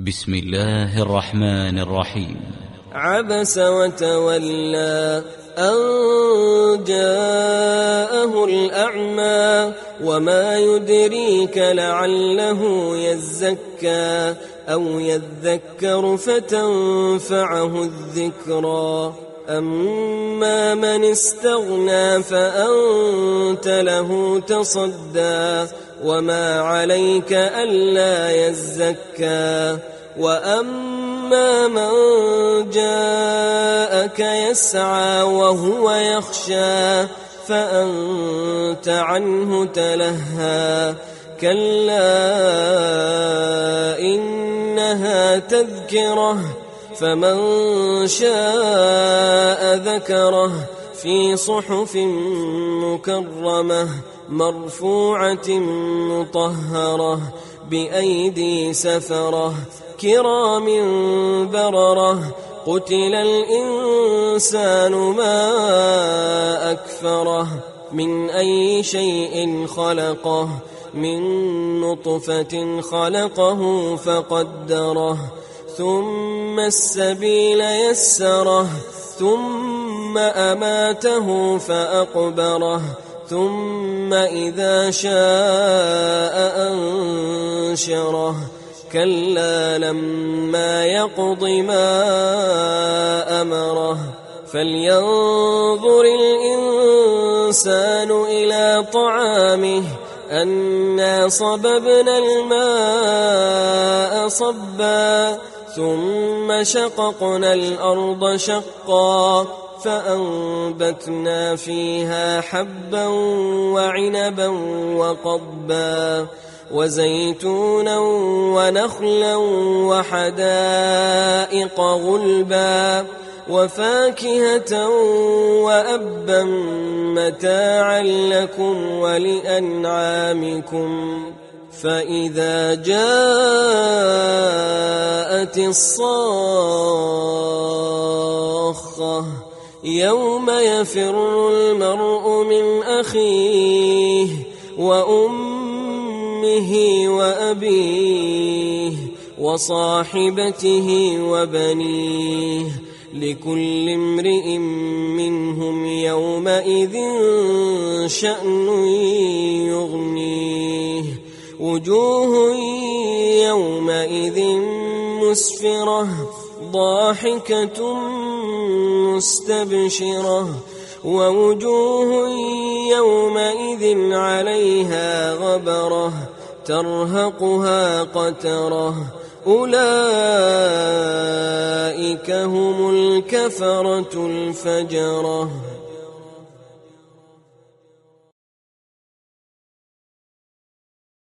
بسم الله الرحمن الرحيم. عبس وتولى أن جاءه الأعمى وما يدريك لعله يزكى أو يذكر فتنفعه الذكرى أما من استغنى فأنت له تصدى وما عليك ألا يزكى وأما من جاءك يسعى وهو يخشى فأنت عنه تلهى كلا إنها تذكرة فمن شاء ذكره في صحف مكرمة مرفوعة مطهرة بأيدي سفرة كرام بررة قتل الإنسان ما أكفره من أي شيء خلقه من نطفة خلقه فقدره ثم السبيل يسره ثم أماته فأقبره ثم إذا شاء أنشره كلا لما يقض ما أمره فلينظر الإنسان إلى طعامه أنا صببنا الماء صبا ثم شققنا الأرض شقا فأنبتنا فيها حبا وعنبا وقضبا وزيتونا ونخلا وحدائق غلبا وفاكهة وأبا متاعا لكم ولأنعامكم فإذا جاءت الصاخة يوم يفر المرء من أخيه وأمه وأبيه وصاحبته وبنيه لكل امرئ منهم يومئذ شأن يغنيه وجوه يومئذ مسفرة ضاحكة مستبشرة ووجوه يومئذ عليها غبرة ترهقها قترة أولئك هم الكفرة الفجرة.